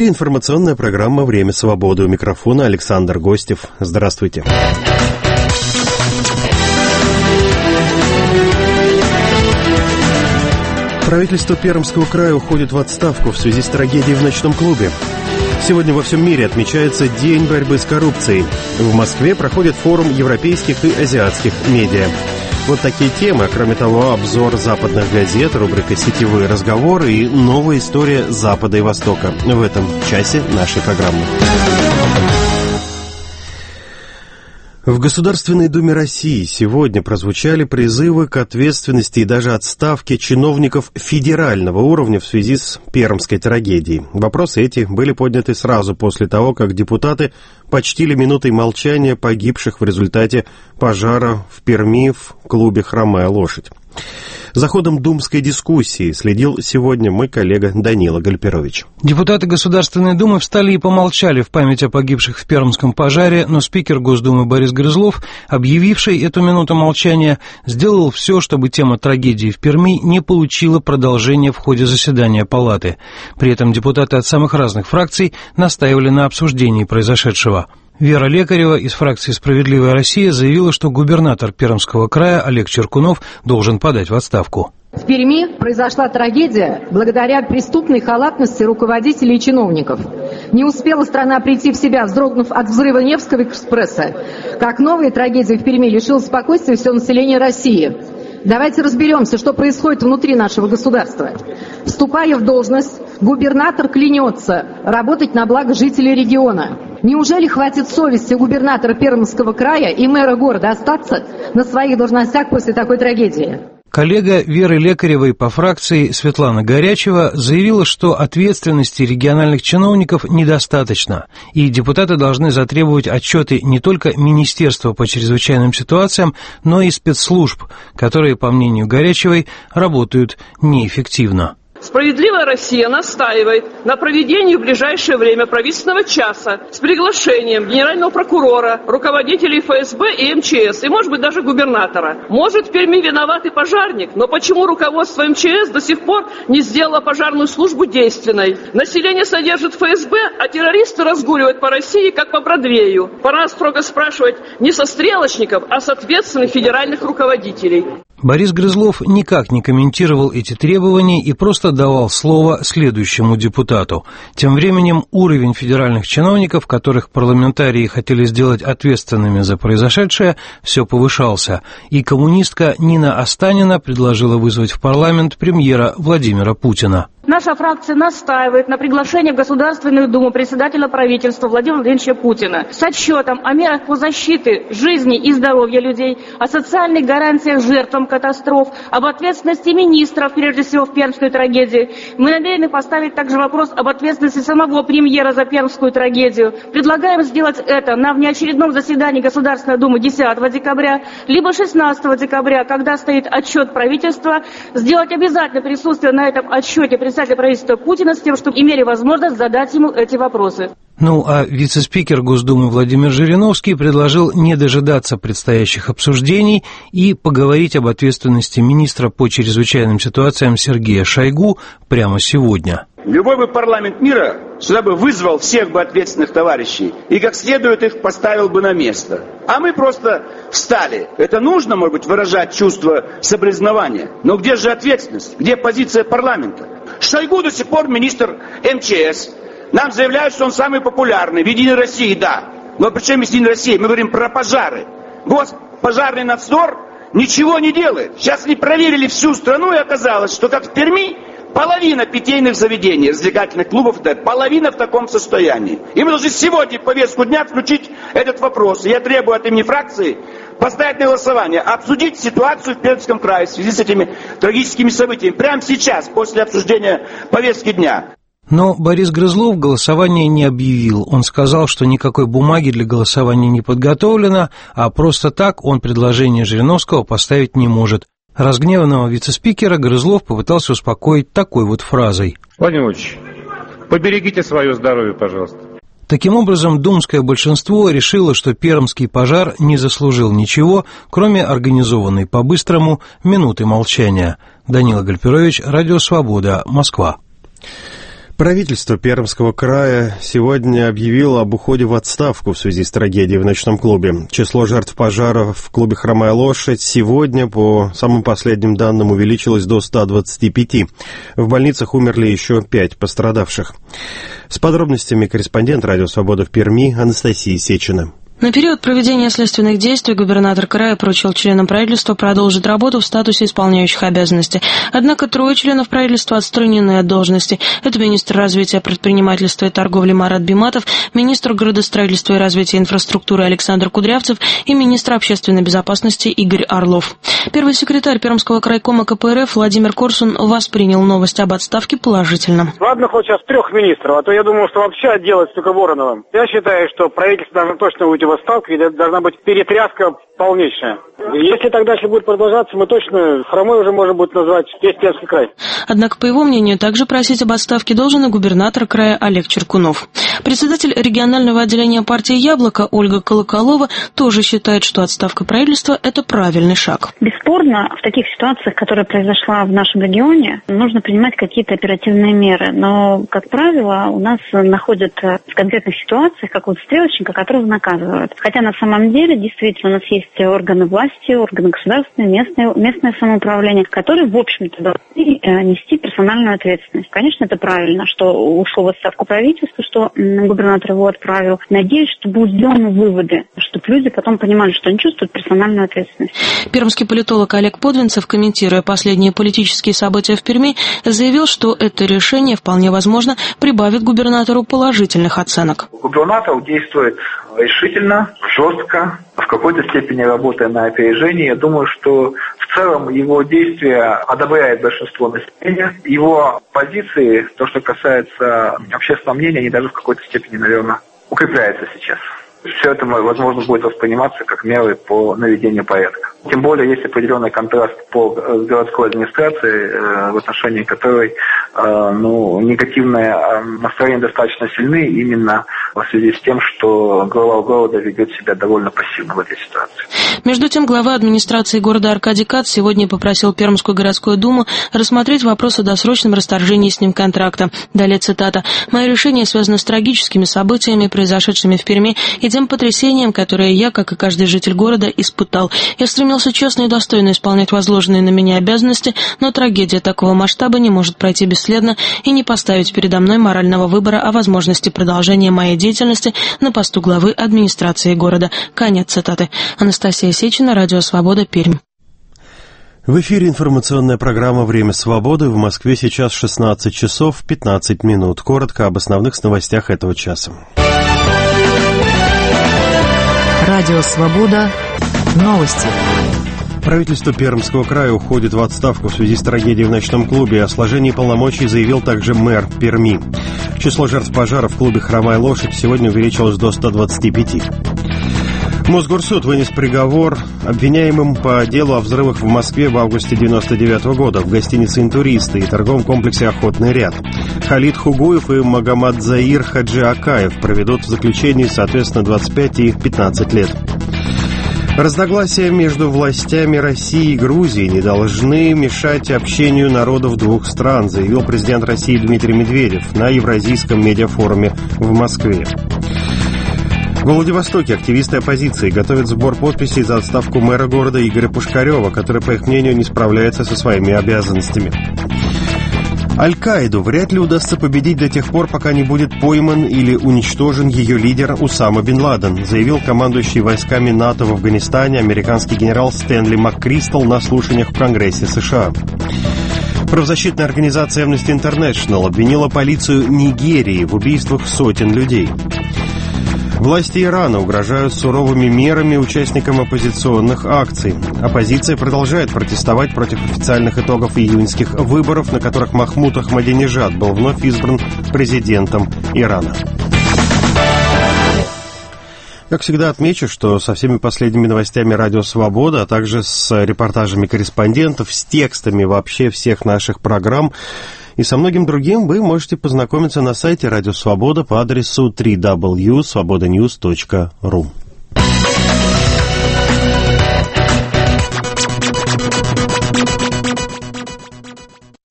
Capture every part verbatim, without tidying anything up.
эфире информационная программа «Время свободы». У микрофона Александр Гостев. Здравствуйте. Правительство Пермского края уходит в отставку в связи с трагедией в ночном клубе. Сегодня во всем мире отмечается День борьбы с коррупцией. В Москве проходит форум европейских и азиатских медиа. Вот такие темы, а кроме того, обзор западных газет, рубрика «Сетевые разговоры» и новая история Запада и Востока в этом часе нашей программы. В Государственной Думе России сегодня прозвучали призывы к ответственности и даже отставке чиновников федерального уровня в связи с пермской трагедией. Вопросы эти были подняты сразу после того, как депутаты почтили минутой молчания погибших в результате пожара в Перми в клубе «Хромая лошадь». За ходом думской дискуссии следил сегодня мой коллега Данила Гальперович. Депутаты Государственной Думы встали и помолчали в память о погибших в пермском пожаре, но спикер Госдумы Борис Грызлов, объявивший эту минуту молчания, сделал все, чтобы тема трагедии в Перми не получила продолжения в ходе заседания палаты. При этом депутаты от самых разных фракций настаивали на обсуждении произошедшего. Вера Лекарева из фракции «Справедливая Россия» заявила, что губернатор Пермского края Олег Черкунов должен подать в отставку. В Перми произошла трагедия благодаря преступной халатности руководителей и чиновников. Не успела страна прийти в себя, вздрогнув от взрыва Невского экспресса, как новая трагедия в Перми лишила спокойствия все население России. Давайте разберемся, что происходит внутри нашего государства. Вступая в должность, губернатор клянется работать на благо жителей региона. Неужели хватит совести губернатора Пермского края и мэра города остаться на своих должностях после такой трагедии? Коллега Веры Лекаревой по фракции Светлана Горячева заявила, что ответственности региональных чиновников недостаточно, и депутаты должны затребовать отчеты не только Министерства по чрезвычайным ситуациям, но и спецслужб, которые, по мнению Горячевой, работают неэффективно. «Справедливая Россия» настаивает на проведении в ближайшее время правительственного часа с приглашением генерального прокурора, руководителей эф эс бэ и эм че эс, и, может быть, даже губернатора. Может, в Перми виноват и пожарник, но почему руководство эм че эс до сих пор не сделало пожарную службу действенной? Население содержит эф эс бэ, а террористы разгуливают по России, как по Бродвею. Пора строго спрашивать не со стрелочников, а с ответственных федеральных руководителей. Борис Грызлов никак не комментировал эти требования и просто давал слово следующему депутату. Тем временем уровень федеральных чиновников, которых парламентарии хотели сделать ответственными за произошедшее, все повышался, и коммунистка Нина Останина предложила вызвать в парламент премьера Владимира Путина. Наша фракция настаивает на приглашении в Государственную Думу председателя правительства Владимира Владимировича Путина с отчетом о мерах по защите жизни и здоровья людей, о социальных гарантиях жертвам катастроф, об ответственности министров, прежде всего, в пермской трагедии. Мы намерены поставить также вопрос об ответственности самого премьера за пермскую трагедию. Предлагаем сделать это на внеочередном заседании Государственной Думы десятого декабря, либо шестнадцатого декабря, когда стоит отчет правительства, сделать обязательно присутствие на этом отчете председателя правительства Путина с тем, чтобы имели возможность задать ему эти вопросы. Ну, а вице-спикер Госдумы Владимир Жириновский предложил не дожидаться предстоящих обсуждений и поговорить об ответственности министра по чрезвычайным ситуациям Сергея Шойгу прямо сегодня. Любой бы парламент мира сюда бы вызвал всех бы ответственных товарищей и как следует их поставил бы на место. А мы просто встали. Это нужно, может быть, выражать чувство соболезнования. Но где же ответственность? Где позиция парламента? Шойгу до сих пор министр эм че эс. Нам заявляют, что он самый популярный. В Единой России, да. Но причем в Единой России? Мы говорим про пожары. Госпожарный надзор ничего не делает. Сейчас они проверили всю страну, и оказалось, что как в Перми, половина питейных заведений, развлекательных клубов, да, половина в таком состоянии. И мы должны сегодня в повестку дня включить этот вопрос. И я требую от имени фракции поставить на голосование, обсудить ситуацию в Пермском крае в связи с этими трагическими событиями. Прямо сейчас, после обсуждения повестки дня. Но Борис Грызлов голосование не объявил. Он сказал, что никакой бумаги для голосования не подготовлено, а просто так он предложение Жириновского поставить не может. Разгневанного вице-спикера Грызлов попытался успокоить такой вот фразой. Владимир Ильич, поберегите свое здоровье, пожалуйста. Таким образом, думское большинство решило, что пермский пожар не заслужил ничего, кроме организованной по-быстрому минуты молчания. Данила Гальперович, Радио Свобода, Москва. Правительство Пермского края сегодня объявило об уходе в отставку в связи с трагедией в ночном клубе. Число жертв пожара в клубе «Хромая лошадь» сегодня, по самым последним данным, увеличилось до ста двадцати пяти. В больницах умерли еще пять пострадавших. С подробностями корреспондент «Радио Свобода» в Перми Анастасия Сечина. На период проведения следственных действий губернатор края поручил членам правительства продолжить работу в статусе исполняющих обязанности. Однако трое членов правительства отстранены от должности. Это министр развития предпринимательства и торговли Марат Биматов, министр градостроительства и развития инфраструктуры Александр Кудрявцев и министр общественной безопасности Игорь Орлов. Первый секретарь Пермского крайкома ка пэ эр эф Владимир Корсун воспринял новость об отставке положительно. Ладно, хоть сейчас трех министров, а то я думал, что вообще отделать только Вороновым. Я считаю, что правительство должно точно уйти в отставку, и должна быть перетряска полнейшая. Если так дальше будет продолжаться, мы точно хромой уже можно будет назвать весь Пермский край. Однако, по его мнению, также просить об отставке должен и губернатор края Олег Черкунов. Председатель регионального отделения партии «Яблоко» Ольга Колоколова тоже считает, что отставка правительства – это правильный шаг. Бесспорно, в таких ситуациях, которая произошла в нашем регионе, нужно принимать какие-то оперативные меры. Но, как правило, у нас находят в конкретных ситуациях какого-то стрелочника, которого наказывают. Хотя на самом деле, действительно, у нас есть органы власти, органы государственные, местное, местное самоуправление, которые, в общем-то, должны нести персональную ответственность. Конечно, это правильно, что ушло в отставку правительство, что губернатор его отправил. Надеюсь, что будут сделаны выводы, чтобы люди потом понимали, что они чувствуют персональную ответственность. Пермский политолог Олег Подвинцев, комментируя последние политические события в Перми, заявил, что это решение вполне возможно прибавит губернатору положительных оценок. Губернатор действует решительно, жестко, в какой-то степени работая на опережение. Я думаю, что в целом его действия одобряет большинство населения. Его позиции, то, что касается общественного мнения, они даже в какой-то степени, наверное, укрепляются сейчас. Все это, возможно, будет восприниматься как меры по наведению порядка. Тем более, есть определенный контраст по городской администрации, в отношении которой ну, негативное настроение достаточно сильны именно в связи с тем, что глава города ведет себя довольно пассивно в этой ситуации. Между тем, глава администрации города Аркадий Кац сегодня попросил Пермскую городскую думу рассмотреть вопрос о досрочном расторжении с ним контракта. Далее цитата. «Мое решение связано с трагическими событиями, произошедшими в Перми, и тем потрясением, которое я, как и каждый житель города, испытал. Я стремился честно и достойно исполнять возложенные на меня обязанности, но трагедия такого масштаба не может пройти бесследно и не поставить передо мной морального выбора о возможности продолжения моей деятельности на посту главы администрации города». Конец цитаты. Анастасия Сечина, Радио Свобода, Пермь. В эфире информационная программа «Время свободы». В Москве сейчас шестнадцать часов пятнадцать минут. Коротко об основных новостях этого часа. Радио «Свобода». Новости. Правительство Пермского края уходит в отставку в связи с трагедией в ночном клубе. О сложении полномочий заявил также мэр Перми. Число жертв пожара в клубе «Хромая лошадь» сегодня увеличилось до ста двадцати пяти. Мосгорсуд вынес приговор обвиняемым по делу о взрывах в Москве в августе девяносто девятого года в гостинице «Интуристы» и торговом комплексе «Охотный ряд». Халид Хугуев и Магомадзаир Хаджи Акаев проведут в заключении, соответственно, двадцать пять и пятнадцать лет. Разногласия между властями России и Грузии не должны мешать общению народов двух стран, заявил президент России Дмитрий Медведев на Евразийском медиафоруме в Москве. В Владивостоке активисты оппозиции готовят сбор подписей за отставку мэра города Игоря Пушкарева, который, по их мнению, не справляется со своими обязанностями. Аль-Каиду вряд ли удастся победить до тех пор, пока не будет пойман или уничтожен ее лидер Усама бен Ладен, заявил командующий войсками НАТО в Афганистане американский генерал Стэнли МакКристал на слушаниях в Конгрессе США. Правозащитная организация Amnesty International обвинила полицию Нигерии в убийствах сотен людей. Власти Ирана угрожают суровыми мерами участникам оппозиционных акций. Оппозиция продолжает протестовать против официальных итогов июньских выборов, на которых Махмуд Ахмадинежад был вновь избран президентом Ирана. Как всегда, отмечу, что со всеми последними новостями «Радио Свобода», а также с репортажами корреспондентов, с текстами вообще всех наших программ и со многим другим вы можете познакомиться на сайте «Радио Свобода» по адресу дабл ю дабл ю дабл ю точка свобода ньюс точка ру.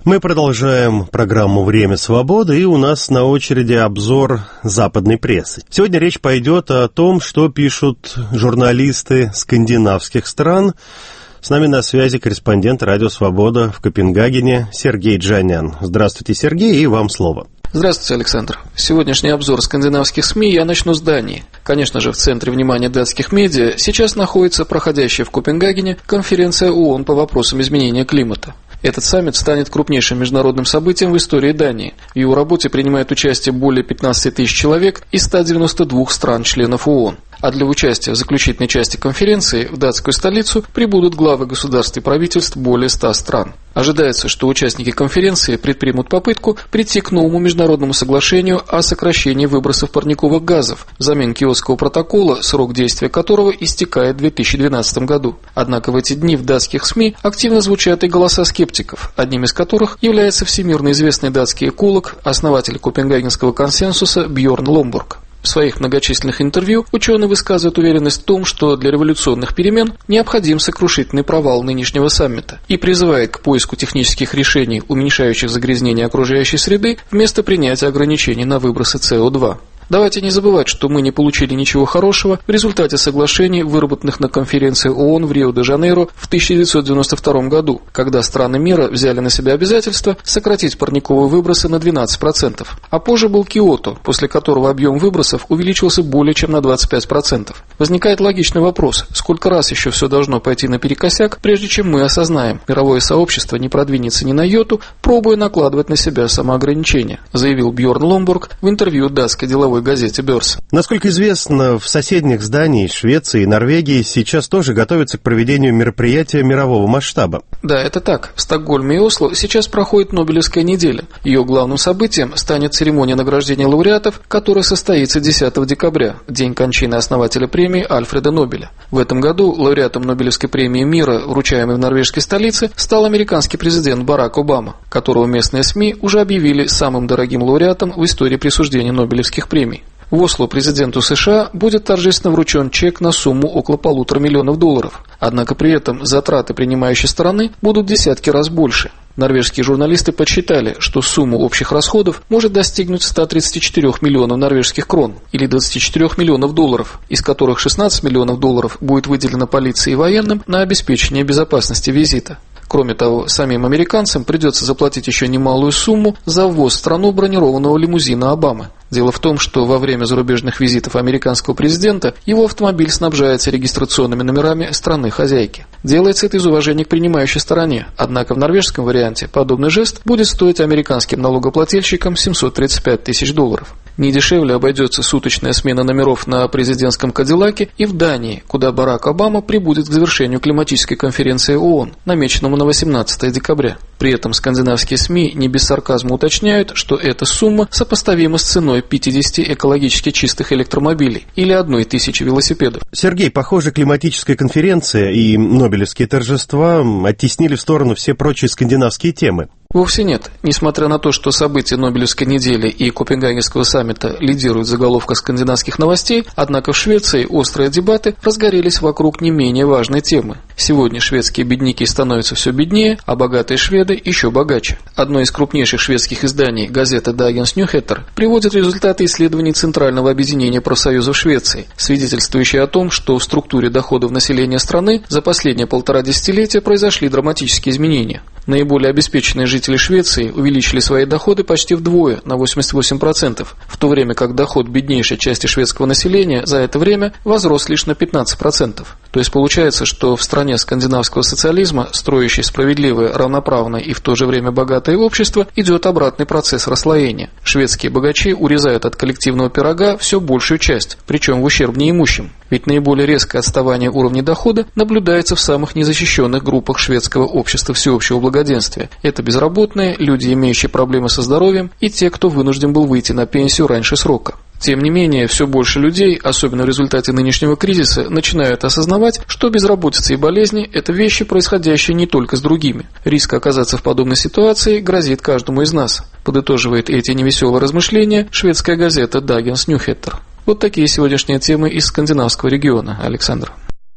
Мы продолжаем программу «Время свободы», и у нас на очереди обзор западной прессы. Сегодня речь пойдет о том, что пишут журналисты скандинавских стран. С нами на связи корреспондент «Радио Свобода» в Копенгагене Сергей Джанян. Здравствуйте, Сергей, и вам слово. Здравствуйте, Александр. Сегодняшний обзор скандинавских СМИ я начну с Дании. Конечно же, в центре внимания датских медиа сейчас находится проходящая в Копенгагене конференция ООН по вопросам изменения климата. Этот саммит станет крупнейшим международным событием в истории Дании. В его работе принимает участие более пятнадцать тысяч человек из ста девяноста двух стран-членов ООН. А для участия в заключительной части конференции в датскую столицу прибудут главы государств и правительств более ста стран. Ожидается, что участники конференции предпримут попытку прийти к новому международному соглашению о сокращении выбросов парниковых газов взамен Киотского протокола, срок действия которого истекает в две тысячи двенадцатом году. Однако в эти дни в датских СМИ активно звучат и голоса скептиков, одним из которых является всемирно известный датский эколог, основатель Копенгагенского консенсуса Бьорн Ломборг. В своих многочисленных интервью ученый высказывает уверенность в том, что для революционных перемен необходим сокрушительный провал нынешнего саммита и призывает к поиску технических решений, уменьшающих загрязнение окружающей среды, вместо принятия ограничений на выбросы С О два. Давайте не забывать, что мы не получили ничего хорошего в результате соглашений, выработанных на конференции ООН в Рио-де-Жанейро в тысяча девятьсот девяносто втором году, когда страны мира взяли на себя обязательство сократить парниковые выбросы на двенадцать процентов. А позже был Киото, после которого объем выбросов увеличился более чем на двадцать пять процентов. Возникает логичный вопрос, сколько раз еще все должно пойти наперекосяк, прежде чем мы осознаем, мировое сообщество не продвинется ни на йоту, пробуя накладывать на себя самоограничения, заявил Бьорн Ломборг в интервью датской деловой газете «Бёрс». Насколько известно, в соседних зданиях Швеции и Норвегии сейчас тоже готовятся к проведению мероприятия мирового масштаба. Да, это так. В Стокгольме и Осло сейчас проходит Нобелевская неделя. Ее главным событием станет церемония награждения лауреатов, которая состоится десятого декабря, день кончины основателя премии Альфреда Нобеля. В этом году лауреатом Нобелевской премии мира, вручаемой в норвежской столице, стал американский президент Барак Обама, которого местные СМИ уже объявили самым дорогим лауреатом в истории присуждения Нобелевских премий. В Осло президенту США будет торжественно вручен чек на сумму около полутора миллионов долларов. Однако при этом затраты принимающей стороны будут в десятки раз больше. Норвежские журналисты подсчитали, что сумма общих расходов может достигнуть ста тридцати четырёх миллионов норвежских крон или двадцати четырёх миллионов долларов, из которых шестнадцать миллионов долларов будет выделено полиции и военным на обеспечение безопасности визита. Кроме того, самим американцам придется заплатить еще немалую сумму за ввоз в страну бронированного лимузина Обамы. Дело в том, что во время зарубежных визитов американского президента его автомобиль снабжается регистрационными номерами страны-хозяйки. Делается это из уважения к принимающей стороне, однако в норвежском варианте подобный жест будет стоить американским налогоплательщикам семьсот тридцать пять тысяч долларов. Не дешевле обойдется суточная смена номеров на президентском Кадиллаке и в Дании, куда Барак Обама прибудет к завершению климатической конференции ООН, намеченному на восемнадцатое декабря. При этом скандинавские СМИ не без сарказма уточняют, что эта сумма сопоставима с ценой пятидесяти экологически чистых электромобилей или одной тысячи велосипедов. Сергей, похоже, климатическая конференция и Нобелевские торжества оттеснили в сторону все прочие скандинавские темы. Вовсе нет. Несмотря на то, что события Нобелевской недели и Копенгагенского саммита лидируют в заголовках скандинавских новостей, однако в Швеции острые дебаты разгорелись вокруг не менее важной темы. Сегодня шведские бедняки становятся все беднее, а богатые шведы еще богаче. Одно из крупнейших шведских изданий, газета Dagens Nyheter, приводит результаты исследований Центрального объединения профсоюзов Швеции, свидетельствующие о том, что в структуре доходов населения страны за последние полтора десятилетия произошли драматические изменения. Наиболее обеспеченные жители Швеции увеличили свои доходы почти вдвое, на восемьдесят восемь процентов, в то время как доход беднейшей части шведского населения за это время возрос лишь на пятнадцать процентов. То есть получается, что в стране скандинавского социализма, строящей справедливое, равноправное и в то же время богатое общество, идет обратный процесс расслоения. Шведские богачи урезают от коллективного пирога все большую часть, причем в ущерб неимущим. Ведь наиболее резкое отставание уровня дохода наблюдается в самых незащищенных группах шведского общества всеобщего благоденствия. Это безработные, люди, имеющие проблемы со здоровьем, и те, кто вынужден был выйти на пенсию раньше срока. Тем не менее, все больше людей, особенно в результате нынешнего кризиса, начинают осознавать, что безработица и болезни – это вещи, происходящие не только с другими. Риск оказаться в подобной ситуации грозит каждому из нас. Подытоживает эти невеселые размышления шведская газета Dagens Nyheter. Вот такие сегодняшние темы из скандинавского региона, Александр.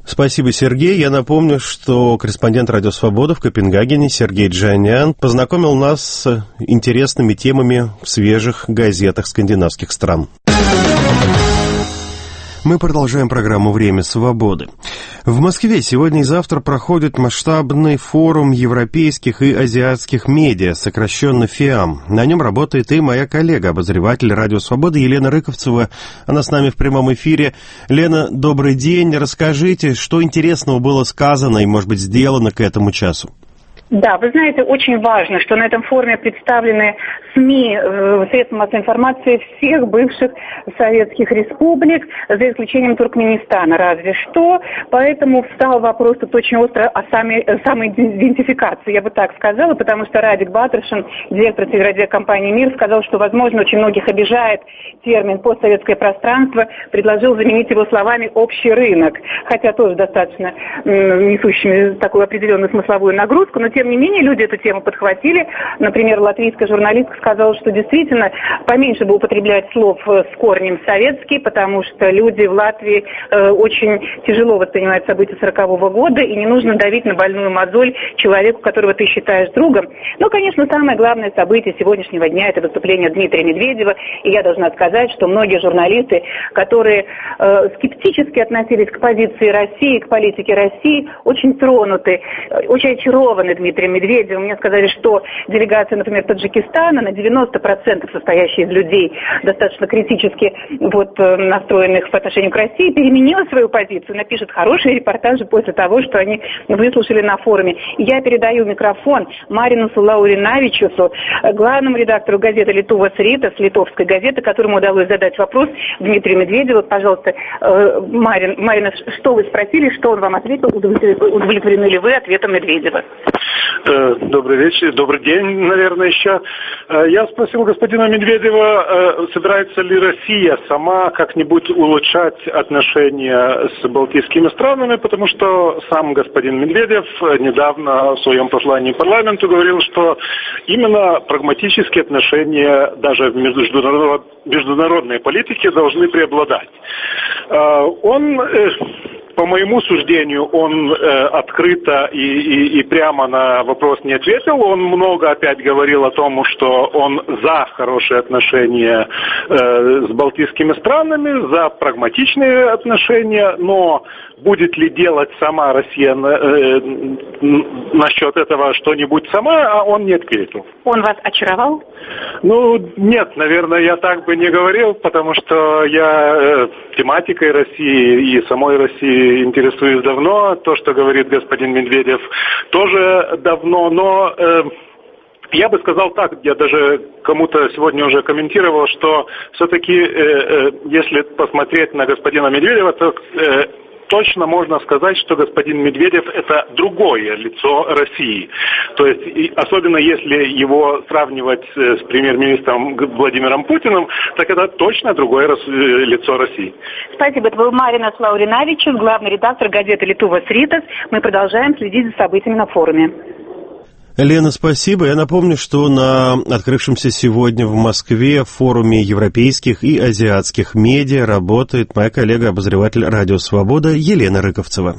Спасибо, Сергей. Я напомню, что корреспондент «Радио Свобода» в Копенгагене Сергей Джанян познакомил нас с интересными темами в свежих газетах скандинавских стран. Мы продолжаем программу «Время свободы». В Москве сегодня и завтра проходит масштабный форум европейских и азиатских медиа, сокращенно ФИАМ. На нем работает и моя коллега, обозреватель «Радио Свободы» Елена Рыковцева. Она с нами в прямом эфире. Лена, добрый день. Расскажите, что интересного было сказано и, может быть, сделано к этому часу? Да, вы знаете, очень важно, что на этом форуме представлены СМИ, средства массовой информации всех бывших советских республик, за исключением Туркменистана, разве что. Поэтому встал вопрос тут очень остро о самой, самоидентификации, я бы так сказала, потому что Радик Батрушин, директор телерадиокомпании «Мир», сказал, что, возможно, очень многих обижает термин «постсоветское пространство», предложил заменить его словами «общий рынок», хотя тоже достаточно несущими такую определенную смысловую нагрузку, но тем не менее люди эту тему подхватили. Например, латвийская журналистка сказала, что действительно поменьше бы употреблять слов с корнем «советский», потому что люди в Латвии э, очень тяжело воспринимают события сорокового года, и не нужно давить на больную мозоль человеку, которого ты считаешь другом. Но, конечно, самое главное событие сегодняшнего дня – это выступление Дмитрия Медведева, и я должна сказать, что многие журналисты, которые э, скептически относились к позиции России, к политике России, очень тронуты, очень очарованы Дмитрием Медведевым. Мне сказали, что делегация, например, Таджикистана, на девяносто процентов состоящая из людей, достаточно критически вот, настроенных по отношению к России, переменила свою позицию, напишет хорошие репортажи после того, что они выслушали на форуме. Я передаю микрофон Маринусу Лауринавичусу, главному редактору газеты «Литувас Ритас», литовской газеты, которому удалось задать вопрос Дмитрию Медведеву. Пожалуйста, Марин, Марина, что вы спросили, что он вам ответил, удовлетворены ли вы ответом Медведева? Добрый вечер, добрый день, наверное, еще. Я спросил господина Медведева, собирается ли Россия сама как-нибудь улучшать отношения с балтийскими странами, потому что сам господин Медведев недавно в своем послании парламенту говорил, что именно прагматические отношения даже в международной политике должны преобладать. Он... По моему суждению, он э, открыто и, и, и прямо на вопрос не ответил. Он много опять говорил о том, что он за хорошие отношения э, с балтийскими странами, за прагматичные отношения, но будет ли делать сама Россия э, насчет этого что-нибудь сама, а он не ответил. Он вас очаровал? Ну, нет, наверное, я так бы не говорил, потому что я э, тематикой России и самой России интересуюсь давно. То, что говорит господин Медведев, тоже давно, но... Э, Я бы сказал так, я даже кому-то сегодня уже комментировал, что все-таки, э, э, если посмотреть на господина Медведева, то э, точно можно сказать, что господин Медведев – это другое лицо России. То есть, и особенно если его сравнивать с премьер-министром Владимиром Путиным, так это точно другое лицо России. Спасибо. Это был Маринас Лауринавичус, главный редактор газеты «Литувас Ритас». Мы продолжаем следить за событиями на форуме. Лена, спасибо. Я напомню, что на открывшемся сегодня в Москве форуме европейских и азиатских медиа работает моя коллега-обозреватель «Радио Свобода» Елена Рыковцева.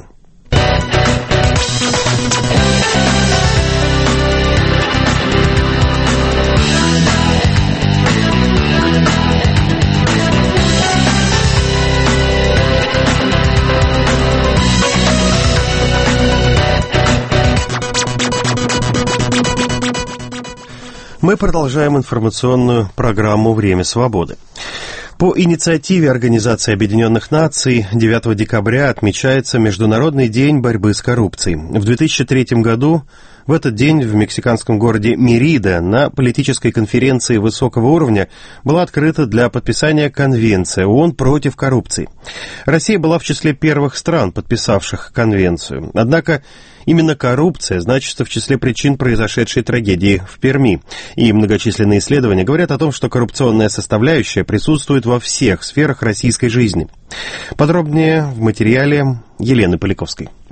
Мы продолжаем информационную программу «Время свободы». По инициативе Организации Объединенных Наций девятого декабря отмечается Международный день борьбы с коррупцией. В две тысячи третьем году в этот день в мексиканском городе Мерида на политической конференции высокого уровня была открыта для подписания Конвенция ООН против коррупции. Россия была в числе первых стран, подписавших конвенцию. Однако именно коррупция значится в числе причин произошедшей трагедии в Перми. И многочисленные исследования говорят о том, что коррупционная составляющая присутствует во всех сферах российской жизни. Подробнее в материале Елены Поляковской.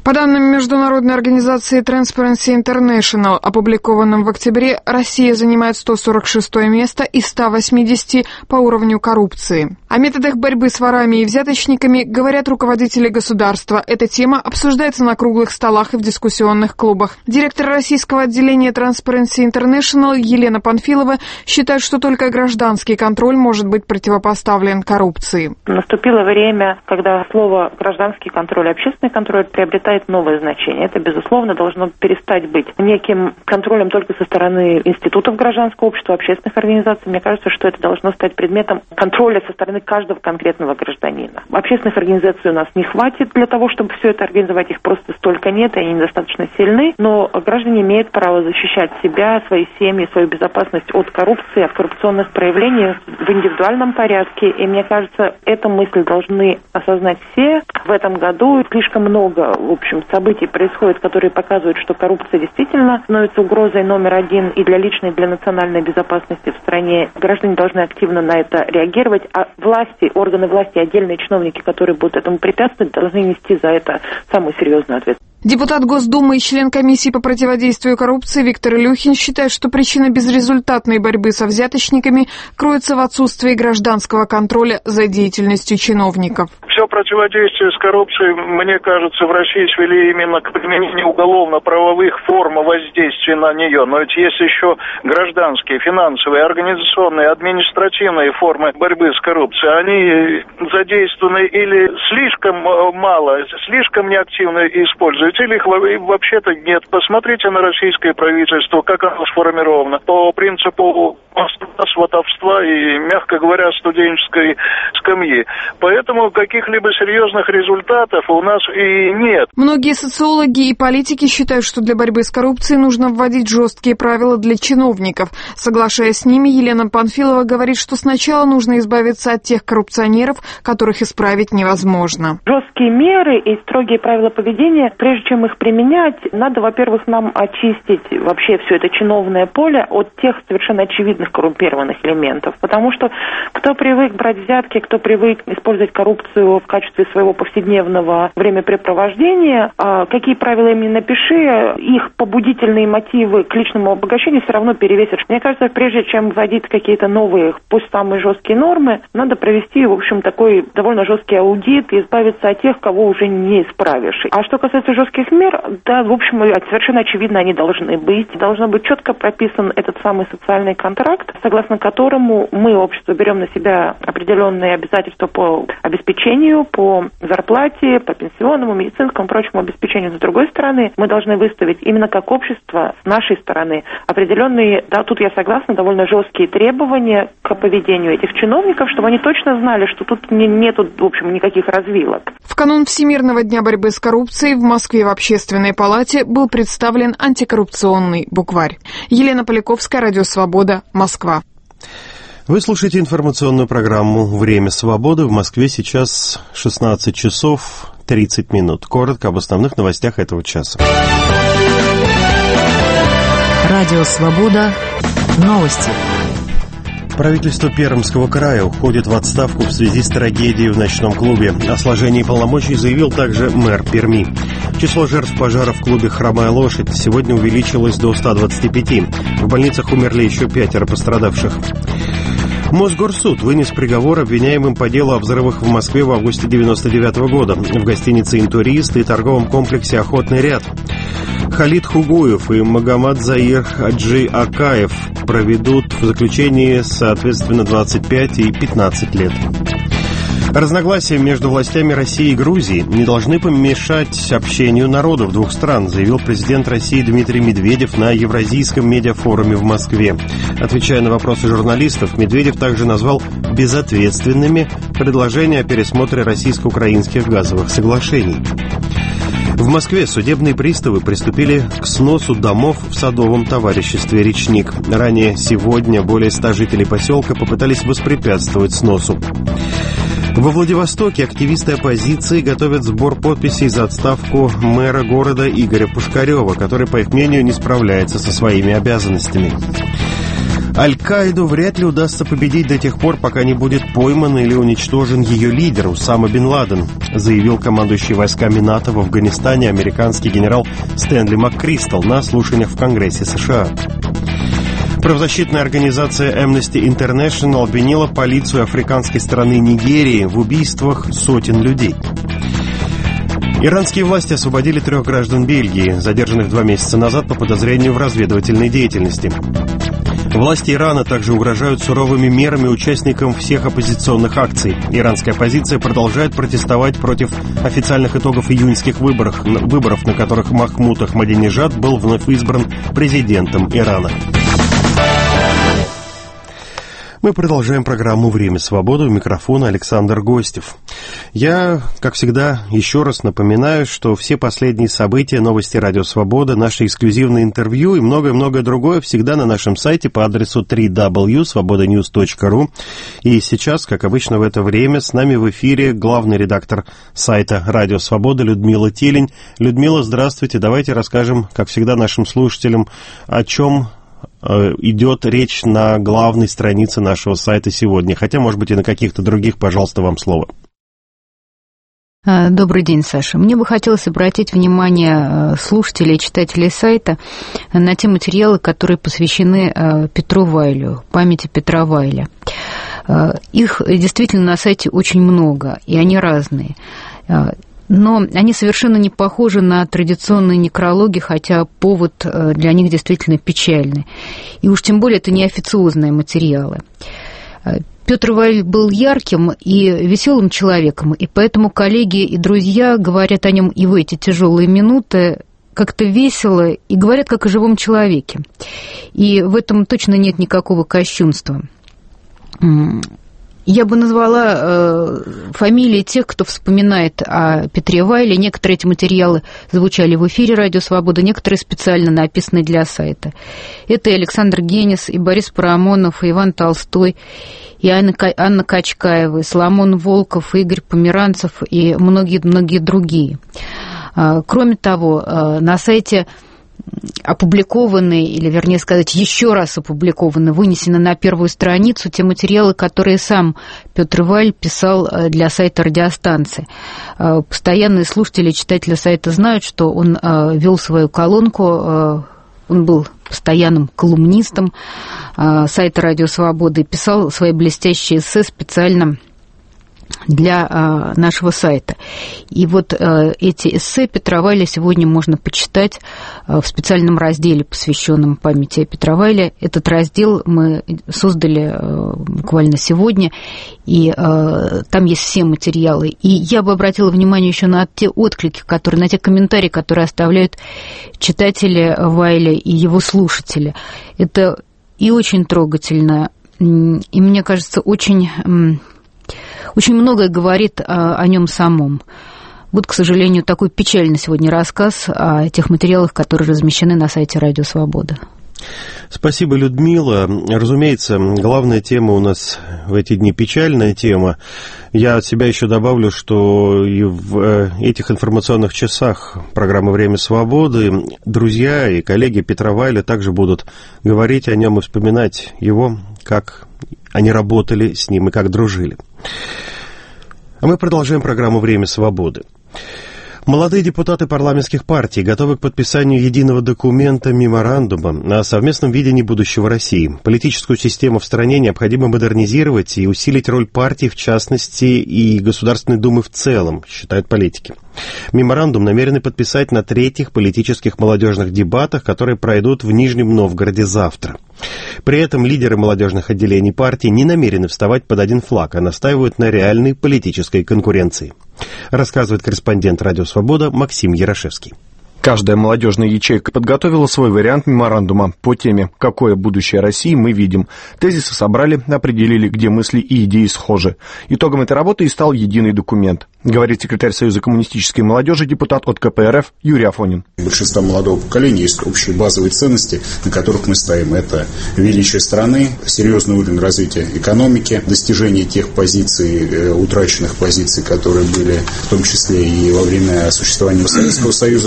По данным международной организации Transparency International, опубликованным в октябре, Россия занимает сто сорок шестое место из ста восьмидесяти по уровню коррупции. О методах борьбы с ворами и взяточниками говорят руководители государства. Эта тема обсуждается на круглых столах и в дискуссионных клубах. Директор российского отделения Transparency International Елена Панфилова считает, что только гражданский контроль может быть противопоставлен коррупции. Наступило время, когда слово «гражданский контроль» и «общественный контроль» приобретает новое значение. Это, безусловно, должно перестать быть неким контролем только со стороны институтов гражданского общества, общественных организаций. Мне кажется, что это должно стать предметом контроля со стороны каждого конкретного гражданина. Общественных организаций у нас не хватит для того, чтобы все это организовать. Их просто столько нет, и они недостаточно сильны. Но граждане имеют право защищать себя, свои семьи, свою безопасность от коррупции, от коррупционных проявлений в индивидуальном порядке. И мне кажется, эту мысль должны осознать все. В этом году слишком много, в общем, событий происходит, которые показывают, что коррупция действительно становится угрозой номер один и для личной, и для национальной безопасности в стране. Граждане должны активно на это реагировать, а власти, органы власти, отдельные чиновники, которые будут этому препятствовать, должны нести за это самую серьезную ответственность. Депутат Госдумы и член комиссии по противодействию коррупции Виктор Илюхин считает, что причина безрезультатной борьбы со взяточниками кроется в отсутствии гражданского контроля за деятельностью чиновников. Все противодействие с коррупцией, мне кажется, в России свели именно к применению уголовно-правовых форм воздействия на нее. Но ведь есть еще гражданские, финансовые, организационные, административные формы борьбы с коррупцией. Они задействованы или слишком мало, слишком неактивно используют, или их вообще-то нет. Посмотрите на российское правительство, как оно сформировано. По принципу сватовства и, мягко говоря, студенческой скамьи. Поэтому каких-либо серьезных результатов у нас и нет. Многие социологи и политики считают, что для борьбы с коррупцией нужно вводить жесткие правила для чиновников. Соглашаясь с ними, Елена Панфилова говорит, что сначала нужно избавиться от тех коррупционеров, которых исправить невозможно. Жесткие меры и строгие правила поведения, прежде чем их применять, надо, во-первых, нам очистить вообще все это чиновное поле от тех совершенно очевидных коррумпированных элементов. Потому что кто привык брать взятки, кто привык использовать коррупцию в качестве своего повседневного времяпрепровождения, какие правила им не напиши, их побудительные мотивы к личному обогащению все равно перевесят. Мне кажется, прежде чем вводить какие-то новые, пусть самые жесткие нормы, надо провести, в общем, такой довольно жесткий аудит и избавиться от тех, кого уже не исправишь. А что касается жестких мер, да, в общем, совершенно очевидно, они должны быть. Должно быть четко прописан этот самый социальный контракт, согласно которому мы, общество, берем на себя определенные обязательства по обеспечению, по зарплате, по пенсионному, медицинскому, прочему обеспечению. С другой стороны, мы должны выставить именно как общество с нашей стороны определенные, да, тут я согласна, довольно жесткие требования к поведению этих чиновников, чтобы они точно знали, что тут не, нету, в общем, никаких развилок. В канун Всемирного дня борьбы с коррупцией в Москве в Общественной палате был представлен антикоррупционный букварь. Елена Поляковская, Радио Свобода, Москва. Вы слушаете информационную программу «Время свободы». В Москве сейчас шестнадцать часов тридцать минут. Коротко об основных новостях этого часа. Радио Свобода. Новости. Правительство Пермского края уходит в отставку в связи с трагедией в ночном клубе. О сложении полномочий заявил также мэр Перми. Число жертв пожара в клубе «Хромая лошадь» сегодня увеличилось до ста двадцати пяти. В больницах умерли еще пятеро пострадавших. Мосгорсуд вынес приговор обвиняемым по делу о взрывах в Москве в августе девяносто девятого года в гостинице «Интурист» и торговом комплексе «Охотный ряд». Халид Хугуев и Магомад Заир Хаджи Акаев проведут в заключении соответственно двадцать пять и пятнадцать лет. Разногласия между властями России и Грузии не должны помешать общению народов двух стран, заявил президент России Дмитрий Медведев на Евразийском медиафоруме в Москве. Отвечая на вопросы журналистов, Медведев также назвал безответственными предложения о пересмотре российско-украинских газовых соглашений. В Москве судебные приставы приступили к сносу домов в садовом товариществе «Речник». Ранее сегодня более ста жителей поселка попытались воспрепятствовать сносу. Во Владивостоке активисты оппозиции готовят сбор подписей за отставку мэра города Игоря Пушкарева, который, по их мнению, не справляется со своими обязанностями. Аль-Каиду вряд ли удастся победить до тех пор, пока не будет пойман или уничтожен ее лидер Усама бен Ладен, заявил командующий войсками НАТО в Афганистане американский генерал Стэнли МакКристал на слушаниях в Конгрессе США. Правозащитная организация Amnesty International обвинила полицию африканской страны Нигерии в убийствах сотен людей. Иранские власти освободили трех граждан Бельгии, задержанных два месяца назад по подозрению в разведывательной деятельности. Власти Ирана также угрожают суровыми мерами участникам всех оппозиционных акций. Иранская оппозиция продолжает протестовать против официальных итогов июньских выборов, выборов, на которых Махмуд Ахмадинежад был вновь избран президентом Ирана. Мы продолжаем программу «Время свободы». У микрофона Александр Гостев. Я, как всегда, еще раз напоминаю, что все последние события, новости Радио Свобода, наши эксклюзивные интервью и многое-многое другое всегда на нашем сайте по адресу дабл ю дабл ю точка свобода ньюс точка ру. И сейчас, как обычно в это время, с нами в эфире главный редактор сайта Радио Свобода Людмила Телень. Людмила, здравствуйте. Давайте расскажем, как всегда, нашим слушателям, о чем идет речь на главной странице нашего сайта сегодня, хотя, может быть, и на каких-то других. Пожалуйста, вам слово. Добрый день, Саша. Мне бы хотелось обратить внимание слушателей и читателей сайта на те материалы, которые посвящены Петру Вайлю, памяти Петра Вайля. Их действительно на сайте очень много, и они разные. Но они совершенно не похожи на традиционные некрологи, хотя повод для них действительно печальный. И уж тем более это не официозные материалы. Петр Вайль был ярким и веселым человеком, и поэтому коллеги и друзья говорят о нем и в эти тяжелые минуты как-то весело, и говорят как о живом человеке. И в этом точно нет никакого кощунства. Я бы назвала э, фамилии тех, кто вспоминает о Петре Вайле. Некоторые эти материалы звучали в эфире «Радио Свобода», некоторые специально написаны для сайта. Это и Александр Генис, и Борис Парамонов, и Иван Толстой, и Анна, Анна Качкаева, и Соломон Волков, и Игорь Померанцев, и многие-многие другие. Э, кроме того, э, на сайте опубликованы, или, вернее сказать, еще раз опубликованы, вынесены на первую страницу те материалы, которые сам Петр Вайль писал для сайта радиостанции. Постоянные слушатели, читатели сайта знают, что он вел свою колонку, он был постоянным колумнистом сайта «Радио Свободы», писал свои блестящие эссе специально для а, нашего сайта. И вот а, эти эссе Петра Вайля сегодня можно почитать а, в специальном разделе, посвященном памяти Петра Вайля. Этот раздел мы создали а, буквально сегодня, и а, там есть все материалы. И я бы обратила внимание еще на те отклики, которые, на те комментарии, которые оставляют читатели Вайля и его слушатели. Это и очень трогательно, и, мне кажется, очень... Очень многое говорит о, о нем самом. Вот, к сожалению, такой печальный сегодня рассказ о тех материалах, которые размещены на сайте «Радио Свобода». Спасибо, Людмила. Разумеется, главная тема у нас в эти дни печальная тема. Я от себя еще добавлю, что и в этих информационных часах программы «Время свободы» друзья и коллеги Петра Вайля также будут говорить о нем и вспоминать его, как они работали с ним и как дружили. А мы продолжаем программу «Время свободы». Молодые депутаты парламентских партий готовы к подписанию единого документа, меморандума о совместном видении будущего России. Политическую систему в стране необходимо модернизировать и усилить роль партий, в частности, и Государственной Думы в целом, считают политики. Меморандум намерены подписать на третьих политических молодежных дебатах, которые пройдут в Нижнем Новгороде завтра. При этом лидеры молодежных отделений партий не намерены вставать под один флаг, а настаивают на реальной политической конкуренции. Рассказывает корреспондент «Радио Свобода» Максим Ярошевский. Каждая молодежная ячейка подготовила свой вариант меморандума по теме «Какое будущее России мы видим?». Тезисы собрали, определили, где мысли и идеи схожи. Итогом этой работы и стал единый документ, говорит секретарь Союза коммунистической молодежи, депутат от ка пэ эр эф Юрий Афонин. У большинства молодого поколения есть общие базовые ценности, на которых мы стоим. Это величие страны, серьезный уровень развития экономики, достижение тех позиций, утраченных позиций, которые были в том числе и во время существования Советского Союза, то есть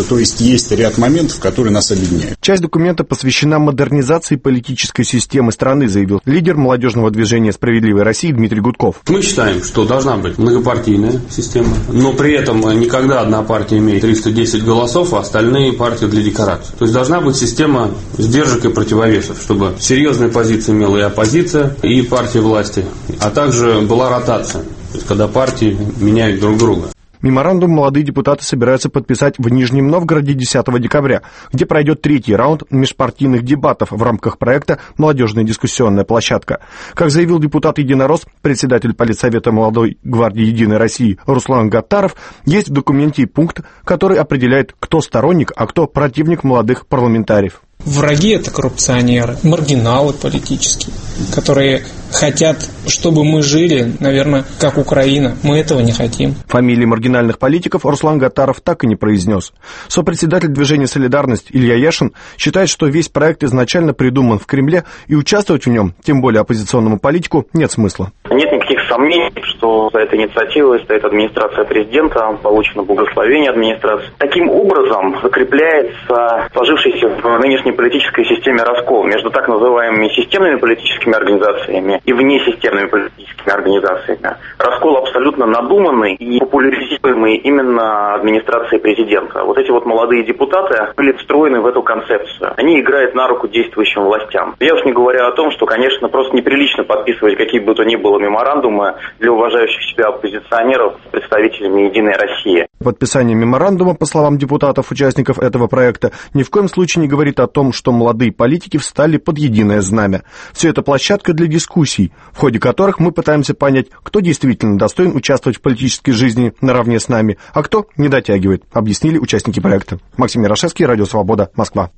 есть ряд моментов, которые нас объединяют. Часть документа посвящена модернизации политической системы страны, заявил лидер молодежного движения «Справедливая Россия» Дмитрий Гудков. Мы считаем, что должна быть многопартийная система, но при этом никогда одна партия имеет триста десять голосов, а остальные партии для декорации. То есть должна быть система сдержек и противовесов, чтобы серьезные позиции имела и оппозиция, и партия власти, а также была ротация, то есть когда партии меняют друг друга. Меморандум молодые депутаты собираются подписать в Нижнем Новгороде десятого декабря, где пройдет третий раунд межпартийных дебатов в рамках проекта «Молодежная дискуссионная площадка». Как заявил депутат «Единорос», председатель Политсовета молодой гвардии «Единой России» Руслан Гаттаров, есть в документе и пункт, который определяет, кто сторонник, а кто противник молодых парламентариев. Враги – это коррупционеры, маргиналы политические, которые хотят, чтобы мы жили, наверное, как Украина. Мы этого не хотим. Фамилии маргинальных политиков Руслан Гаттаров так и не произнес. Сопредседатель движения «Солидарность» Илья Яшин считает, что весь проект изначально придуман в Кремле, и участвовать в нем, тем более оппозиционному политику, нет смысла. Нет никаких сомнений, что за этой инициативой стоит администрация президента, получено благословение администрации. Таким образом закрепляется сложившийся в нынешней политической системе раскол между так называемыми системными политическими организациями и внесистемными политическими организациями. Раскол абсолютно надуманный и популяризируемый именно администрацией президента. Вот эти вот молодые депутаты были встроены в эту концепцию. Они играют на руку действующим властям. Я уж не говоря о том, что, конечно, просто неприлично подписывать какие бы то ни было меморандумы для уважающих себя оппозиционеров с представителями «Единой России». Подписание меморандума, по словам депутатов, участников этого проекта, ни в коем случае не говорит о том, что молодые политики встали под единое знамя. Все это площадка для дискуссий, в ходе которых мы пытаемся понять, кто действительно достоин участвовать в политической жизни наравне с нами, а кто не дотягивает, объяснили участники проекта. Максим Ярошевский, Радио Свобода, Москва.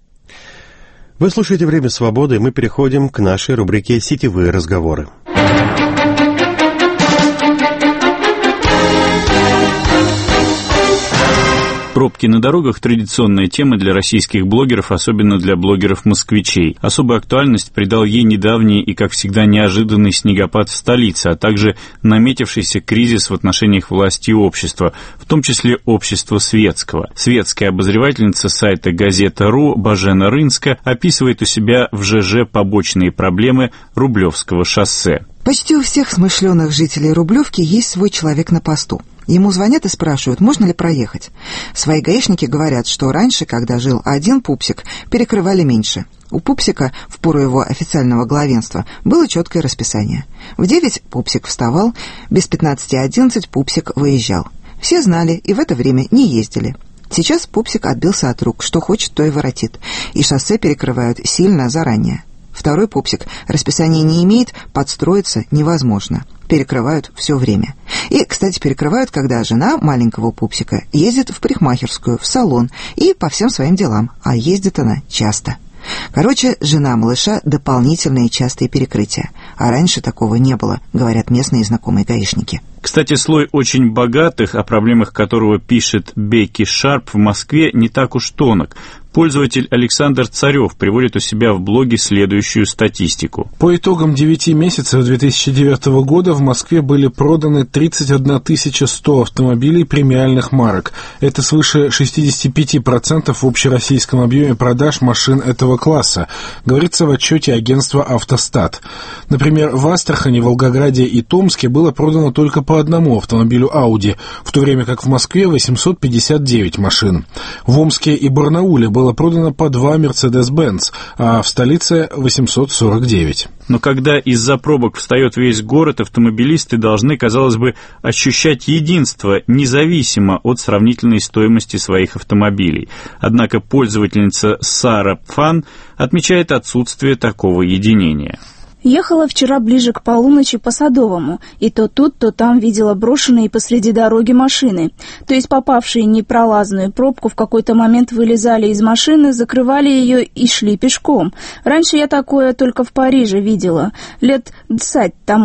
Вы слушаете «Время свободы», и мы переходим к нашей рубрике «Сетевые разговоры». Пробки на дорогах – традиционная тема для российских блогеров, особенно для блогеров-москвичей. Особую актуальность придал ей недавний и, как всегда, неожиданный снегопад в столице, а также наметившийся кризис в отношениях власти и общества, в том числе общества светского. Светская обозревательница сайта «Газета.ру» Бажена Рынска описывает у себя в ЖЖ побочные проблемы Рублевского шоссе. Почти у всех смышленых жителей Рублевки есть свой человек на посту. Ему звонят и спрашивают, можно ли проехать. Свои гаишники говорят, что раньше, когда жил один пупсик, перекрывали меньше. У пупсика, в пору его официального главенства, было четкое расписание. В девять пупсик вставал, без пятнадцати одиннадцать пупсик выезжал. Все знали и в это время не ездили. Сейчас пупсик отбился от рук, что хочет, то и воротит. И шоссе перекрывают сильно заранее. Второй пупсик расписания не имеет, подстроиться невозможно. Перекрывают все время. И, кстати, перекрывают, когда жена маленького пупсика ездит в парикмахерскую, в салон и по всем своим делам, а ездит она часто. Короче, жена малыша — дополнительные частые перекрытия. А раньше такого не было, говорят местные знакомые гаишники. Кстати, слой очень богатых, о проблемах которого пишет Бекки Шарп в Москве, не так уж тонок. Пользователь Александр Царев приводит у себя в блоге следующую статистику. По итогам девяти месяцев две тысячи девятого года в Москве были проданы тридцать одна тысяча сто автомобилей премиальных марок. Это свыше шестьдесят пять процентов в общероссийском объеме продаж машин этого класса, говорится в отчете агентства «Автостат». Например, в Астрахани, Волгограде и Томске было продано только по одному автомобилю Audi, в то время как в Москве восемьсот пятьдесят девять машин. В Омске и Барнауле было было продано по два Mercedes-Benz, а в столице восемьсот сорок девять. Но когда из-за пробок встает весь город, автомобилисты должны, казалось бы, ощущать единство, независимо от сравнительной стоимости своих автомобилей. Однако пользовательница Сара Фан отмечает отсутствие такого единения. Ехала вчера ближе к полуночи по Садовому, и то тут, то там видела брошенные посреди дороги машины. То есть попавшие в непролазную пробку в какой-то момент вылезали из машины, закрывали ее и шли пешком. Раньше я такое только в Париже видела, лет двадцать тому.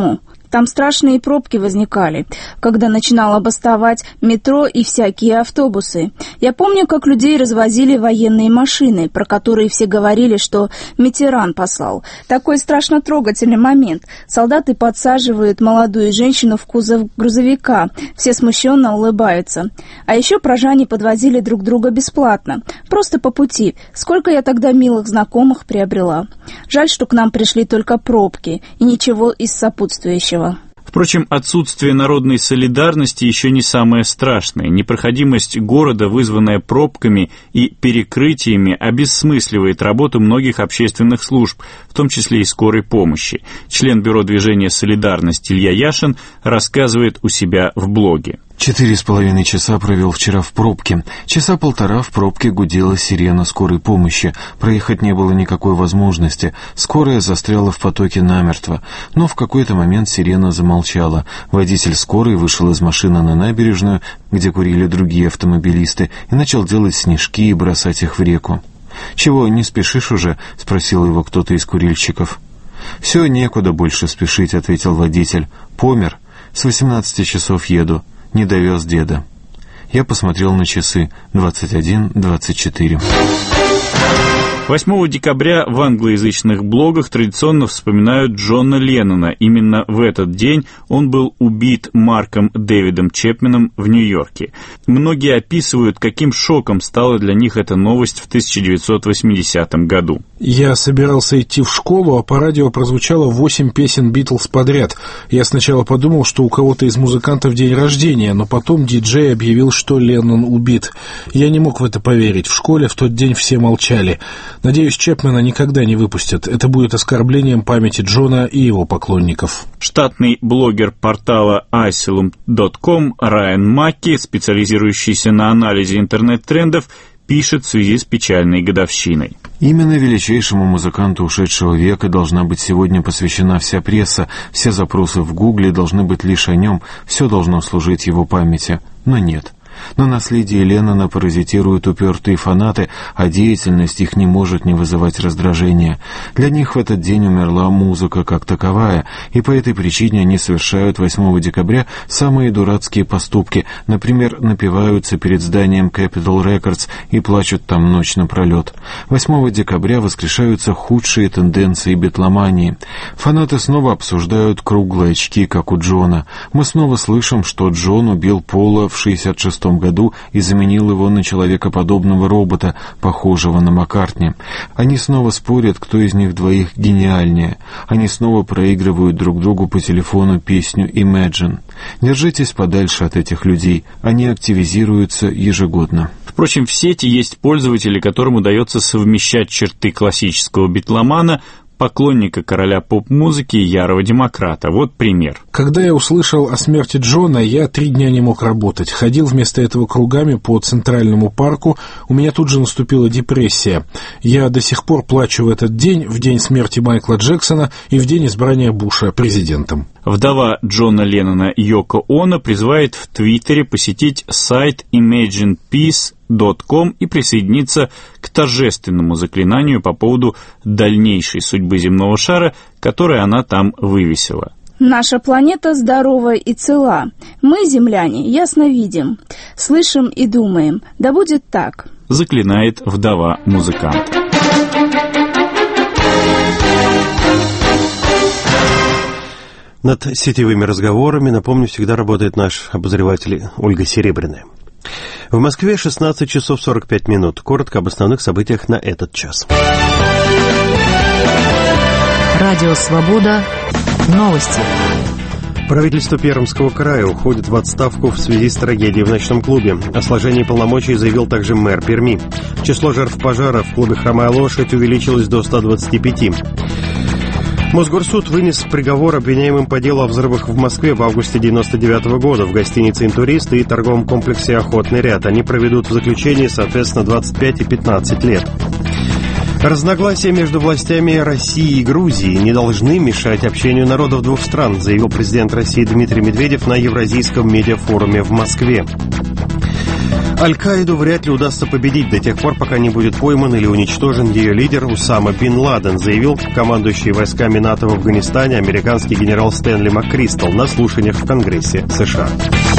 Там страшные пробки возникали, когда начинало бастовать метро и всякие автобусы. Я помню, как людей развозили военные машины, про которые все говорили, что Миттеран послал. Такой страшно трогательный момент. Солдаты подсаживают молодую женщину в кузов грузовика. Все смущенно улыбаются. А еще прожане подвозили друг друга бесплатно. Просто по пути. Сколько я тогда милых знакомых приобрела. Жаль, что к нам пришли только пробки и ничего из сопутствующего. Впрочем, отсутствие народной солидарности еще не самое страшное. Непроходимость города, вызванная пробками и перекрытиями, обесмысливает работу многих общественных служб, в том числе и скорой помощи. Член бюро движения «Солидарность» Илья Яшин рассказывает у себя в блоге. Четыре с половиной часа провел вчера в пробке. Часа полтора в пробке гудела сирена скорой помощи. Проехать не было никакой возможности. Скорая застряла в потоке намертво. Но в какой-то момент сирена замолчала. Водитель скорой вышел из машины на набережную, где курили другие автомобилисты, и начал делать снежки и бросать их в реку. «Чего, не спешишь уже?» — спросил его кто-то из курильщиков. «Все, некуда больше спешить», — ответил водитель. «Помер. С восемнадцати часов еду. Не довез деда». Я посмотрел на часы. двадцать один двадцать четыре. восьмого декабря в англоязычных блогах традиционно вспоминают Джона Леннона. Именно в этот день он был убит Марком Дэвидом Чепменом в Нью-Йорке. Многие описывают, каким шоком стала для них эта новость в тысяча девятьсот восьмидесятом году. Я собирался идти в школу, а по радио прозвучало восемь песен «Битлз» подряд. Я сначала подумал, что у кого-то из музыкантов день рождения, но потом диджей объявил, что Леннон убит. Я не мог в это поверить. В школе в тот день все молчали. Надеюсь, Чепмена никогда не выпустят. Это будет оскорблением памяти Джона и его поклонников. Штатный блогер портала асилум точка ком Райан Макки, специализирующийся на анализе интернет-трендов, пишет в связи с печальной годовщиной. Именно величайшему музыканту ушедшего века должна быть сегодня посвящена вся пресса, все запросы в Гугле должны быть лишь о нем, все должно служить его памяти. Но нет. На наследие Леннона паразитируют упертые фанаты, а деятельность их не может не вызывать раздражения. Для них в этот день умерла музыка как таковая, и по этой причине они совершают восьмого декабря самые дурацкие поступки, например, напиваются перед зданием Capitol Records и плачут там ночь напролет. восьмого декабря воскрешаются худшие тенденции битломании. Фанаты снова обсуждают круглые очки, как у Джона. Мы снова слышим, что Джон убил Пола в шестьдесят шестом году и заменил его на человекоподобного робота, похожего на Маккартни. Они снова спорят, кто из них двоих гениальнее. Они снова проигрывают друг другу по телефону песню Imagine. Держитесь подальше от этих людей. Они активизируются ежегодно. Впрочем, в сети есть пользователи, которым удается совмещать черты классического битломана, поклонника короля поп-музыки и ярого демократа. Вот пример. Когда я услышал о смерти Джона, я три дня не мог работать. Ходил вместо этого кругами по Центральному парку. У меня тут же наступила депрессия. Я до сих пор плачу в этот день, в день смерти Майкла Джексона и в день избрания Буша президентом. Вдова Джона Леннона Йоко Оно призывает в Твиттере посетить сайт имэджин пис точка ком и присоединиться к торжественному заклинанию по поводу дальнейшей судьбы земного шара, который она там вывесила. Наша планета здорова и цела. Мы, земляне, ясно видим, слышим и думаем. Да будет так. Заклинает вдова музыканта. Над сетевыми разговорами, напомню, всегда работает наш обозреватель Ольга Серебряная. В Москве шестнадцать часов сорок пять минут. Коротко об основных событиях на этот час. Радио «Свобода». Новости. Правительство Пермского края уходит в отставку в связи с трагедией в ночном клубе. О сложении полномочий заявил также мэр Перми. Число жертв пожара в клубе «Хромая лошадь» увеличилось до ста двадцати пяти. Мосгорсуд вынес приговор обвиняемым по делу о взрывах в Москве в августе девяносто девятого года в гостинице «Интурист» и торговом комплексе «Охотный ряд». Они проведут в заключении, соответственно, двадцать пять и пятнадцать лет. Разногласия между властями России и Грузии не должны мешать общению народов двух стран, заявил президент России Дмитрий Медведев на Евразийском медиафоруме в Москве. Аль-Каиду вряд ли удастся победить до тех пор, пока не будет пойман или уничтожен ее лидер Усама бин Ладен, заявил командующий войсками НАТО в Афганистане американский генерал Стэнли МакКристал на слушаниях в Конгрессе США.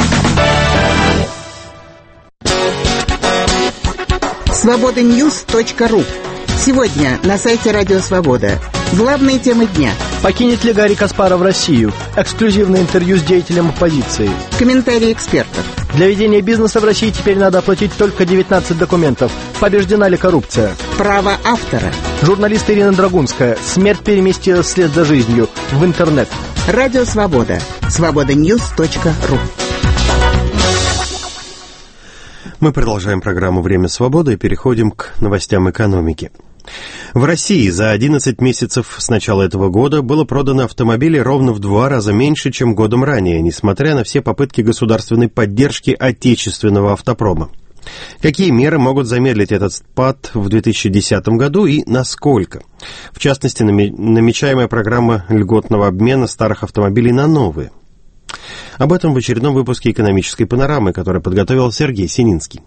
свобода ньюс точка ру. Сегодня на сайте Радио Свобода. Главные темы дня. Покинет ли Гарри Каспаров Россию? Эксклюзивное интервью с деятелем оппозиции. Комментарии экспертов. Для ведения бизнеса в России теперь надо оплатить только девятнадцать документов. Побеждена ли коррупция? Право автора. Журналист Ирина Драгунская. Смерть переместила вслед за жизнью в интернет. Радио Свобода. свобода ньюс точка ру. Мы продолжаем программу «Время свободы» и переходим к новостям экономики. В России за одиннадцать месяцев с начала этого года было продано автомобилей ровно в два раза меньше, чем годом ранее, несмотря на все попытки государственной поддержки отечественного автопрома. Какие меры могут замедлить этот спад в две тысячи десятом году и насколько? В частности, намечаемая программа льготного обмена старых автомобилей на новые. Об этом в очередном выпуске «Экономической панорамы», который подготовил Сергей Сининский.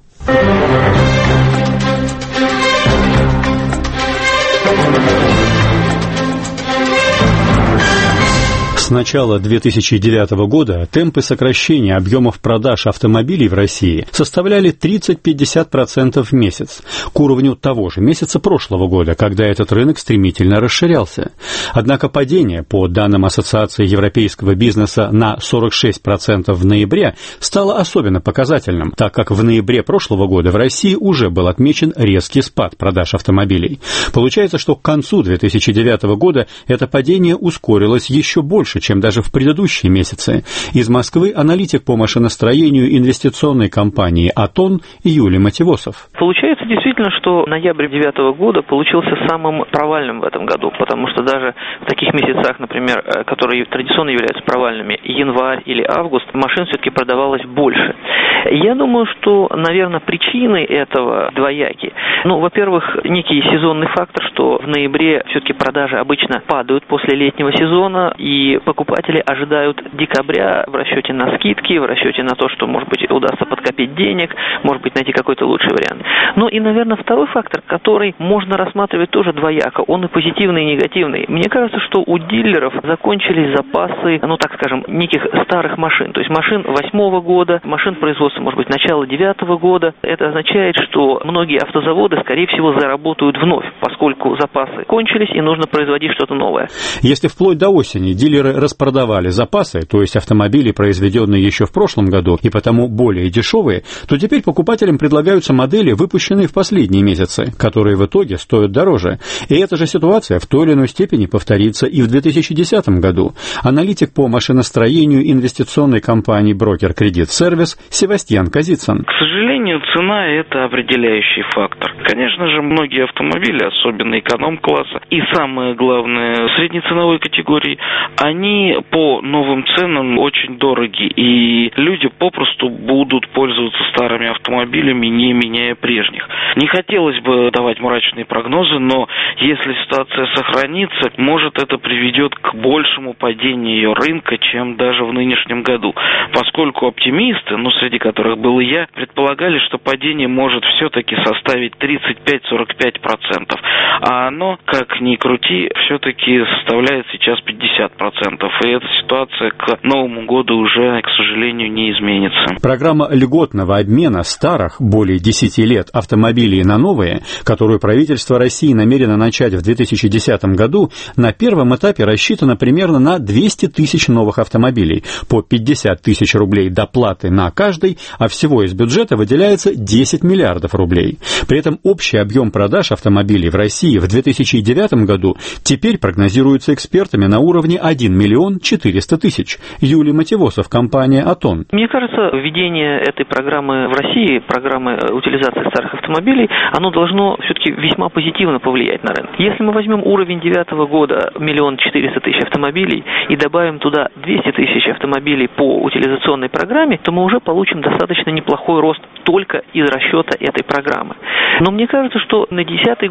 С начала две тысячи девятого года темпы сокращения объемов продаж автомобилей в России составляли тридцать-пятьдесят процентов в месяц, к уровню того же месяца прошлого года, когда этот рынок стремительно расширялся. Однако падение, по данным Ассоциации европейского бизнеса, на сорок шесть процентов в ноябре стало особенно показательным, так как в ноябре прошлого года в России уже был отмечен резкий спад продаж автомобилей. Получается, что к концу две тысячи девятого года это падение ускорилось еще больше, чем даже в предыдущие месяцы. Из Москвы аналитик по машиностроению инвестиционной компании «Атон» Юлий Мативосов. Получается действительно, что ноябрь две тысячи девятого года получился самым провальным в этом году, потому что даже в таких месяцах, например, которые традиционно являются провальными, январь или август, машин все-таки продавалось больше. Я думаю, что, наверное, причины этого двояки. Ну, во-первых, некий сезонный фактор, что в ноябре все-таки продажи обычно падают после летнего сезона, и покупатели ожидают декабря в расчете на скидки, в расчете на то, что, может быть, удастся подкопить денег, может быть, найти какой-то лучший вариант. Ну и, наверное, второй фактор, который можно рассматривать тоже двояко, он и позитивный, и негативный. Мне кажется, что у дилеров закончились запасы, ну так скажем, неких старых машин, то есть машин восьмого года, машин производства, может быть, начала девятого года. Это означает, что многие автозаводы, скорее всего, заработают вновь, поскольку запасы кончились и нужно производить что-то новое. Если вплоть до осени дилеры распродавали запасы, то есть автомобили, произведенные еще в прошлом году и потому более дешевые, то теперь покупателям предлагаются модели, выпущенные в последние месяцы, которые в итоге стоят дороже. И эта же ситуация в той или иной степени повторится и в две тысячи десятом году. Аналитик по машиностроению инвестиционной компании «Брокер Кредит Сервис» Севастьян Казицын. К сожалению, цена – это определяющий фактор. Конечно же, многие автомобили, особенно эконом-класса, и самое главное, среднеценовой категории, они по новым ценам очень дороги, и люди попросту будут пользоваться старыми автомобилями, не меняя прежних. Не хотелось бы давать мрачные прогнозы, но если ситуация сохранится, может, это приведет к большему падению ее рынка, чем даже в нынешнем году, поскольку оптимисты, ну, среди которых был и я, предполагали, что падение может все-таки составить тридцать пять - сорок пять процентов, а оно, как ни крути, все-таки составляет сейчас пятьдесят процентов, и эта ситуация к Новому году уже, к сожалению, не изменится. Программа льготного обмена старых, более десяти лет, автомобилей на новые, которую правительство России намерено начать в две тысячи десятом году, на первом этапе рассчитана примерно на двести тысяч новых автомобилей, по пятьдесят тысяч рублей доплаты на каждый, а всего из бюджета выделяется десять миллиардов рублей. При этом общий объем продаж автомобилей в России в две тысячи девятом году теперь прогнозируется экспертами на уровне один миллион четыреста тысяч. Юлий Мативосов, компания «Атон». Мне кажется, введение этой программы в России, программы утилизации старых автомобилей, оно должно все-таки весьма позитивно повлиять на рынок. Если мы возьмем уровень девятого года, миллион четыреста тысяч автомобилей, и добавим туда двести тысяч автомобилей по утилизационной программе, то мы уже получим достаточно неплохой рост только из расчета этой программы. Но мне кажется, что на две тысячи десятый год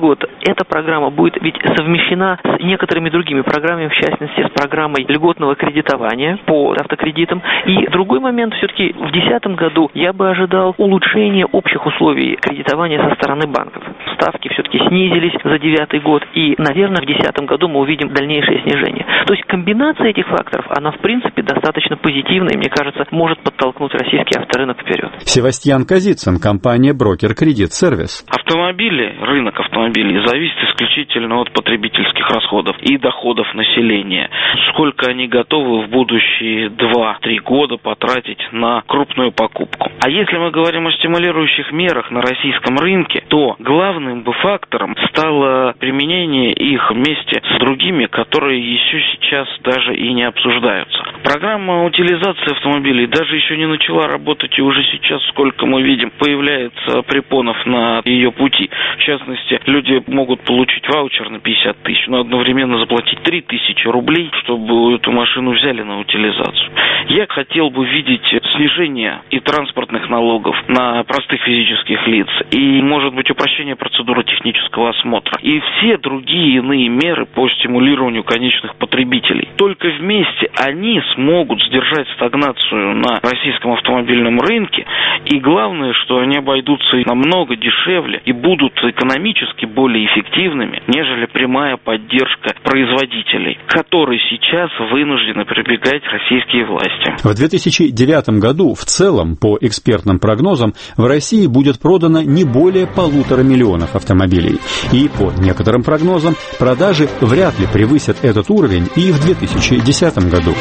эта программа будет ведь совмещена с некоторыми другими программами, в частности, с программой льготного кредитования по автокредитам. И другой момент, все-таки в две тысячи десятом году я бы ожидал улучшения общих условий кредитования со стороны банков. Ставки все-таки снизились за девятый год, и, наверное, в две тысячи десятом году мы увидим дальнейшее снижение. То есть комбинация этих факторов, она, в принципе, достаточно позитивная, и, мне кажется, может подтолкнуть российский авторынок вперед. Севастьян Казицын, компания «Брокер Кредит Сервис». Автомобили, рынок автомобилей зависит исключительно от потребительских расходов и доходов населения. Сколько они готовы в будущие два-три года потратить на крупную покупку. А если мы говорим о стимулирующих мерах на российском рынке, то главным бы фактором стало применение их вместе с другими, которые еще сейчас даже и не обсуждаются. Программа утилизации автомобилей даже еще не начала работать, и уже сейчас, сколько мы видим, появляется препонов на ее пути. В частности, люди могут получить ваучер на пятьдесят тысяч, но одновременно заплатить три тысячи рублей, чтобы эту машину взяли на утилизацию. Я хотел бы видеть снижение и транспортных налогов на простых физических лиц, и, может быть, упрощение процедуры технического осмотра, и все другие иные меры по стимулированию конечных потребителей. Только вместе они смогут сдержать стагнацию на российском автомобильном рынке, и главное, что они обойдутся намного дешевле и будут экономически более эффективными, нежели прямая поддержка производителей, к которой сейчас вынуждены прибегать российские власти. В две тысячи девятом году в целом, по экспертным прогнозам, в России будет продано не более полутора миллионов автомобилей. И по некоторым прогнозам, продажи вряд ли превысят этот уровень и в две тысячи десятом году.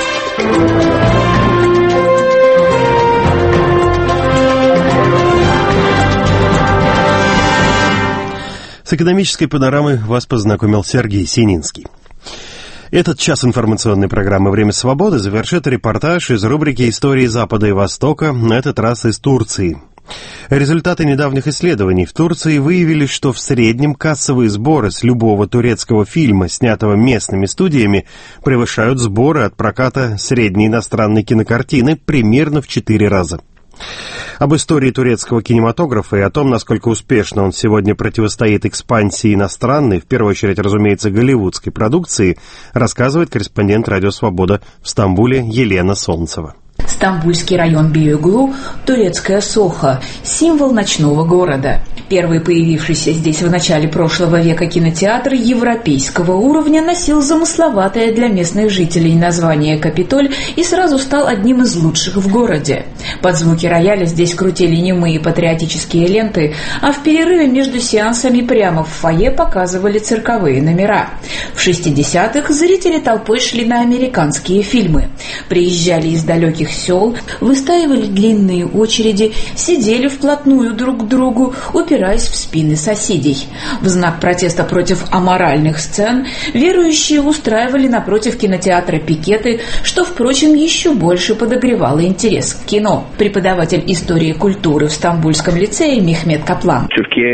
С экономической панорамой вас познакомил Сергей Сининский. Этот час информационной программы «Время свободы» завершит репортаж из рубрики «Истории Запада и Востока», на этот раз из Турции. Результаты недавних исследований в Турции выявили, что в среднем кассовые сборы с любого турецкого фильма, снятого местными студиями, превышают сборы от проката средней иностранной кинокартины примерно в четыре раза. Об истории турецкого кинематографа и о том, насколько успешно он сегодня противостоит экспансии иностранной, в первую очередь, разумеется, голливудской продукции, рассказывает корреспондент «Радио Свобода» в Стамбуле Елена Солнцева. Стамбульский район Бейоглу, турецкая Сохо, символ ночного города. Первый появившийся здесь в начале прошлого века кинотеатр европейского уровня носил замысловатое для местных жителей название «Капитоль» и сразу стал одним из лучших в городе. Под звуки рояля здесь крутили немые патриотические ленты, а в перерыве между сеансами прямо в фойе показывали цирковые номера. В шестидесятых зрители толпой шли на американские фильмы. Приезжали из далеких сел, выстаивали длинные очереди, сидели вплотную друг к другу, упираясь в спины соседей. В знак протеста против аморальных сцен верующие устраивали напротив кинотеатра пикеты, что, впрочем, еще больше подогревало интерес к кино. Преподаватель истории культуры в Стамбульском лицее Мехмет Каплан.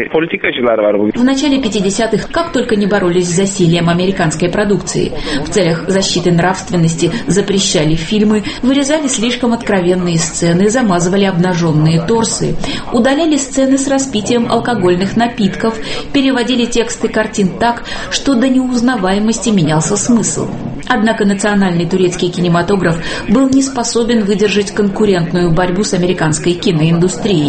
В начале пятидесятых, как только не боролись с засилием американской продукции, в целях защиты нравственности запрещали фильмы, вырезали слишком откровенные сцены, замазывали обнаженные торсы, удаляли сцены с распитием алкогольных напитков, переводили тексты картин так, что до неузнаваемости менялся смысл. Однако национальный турецкий кинематограф был не способен выдержать конкурентную борьбу с американской киноиндустрией.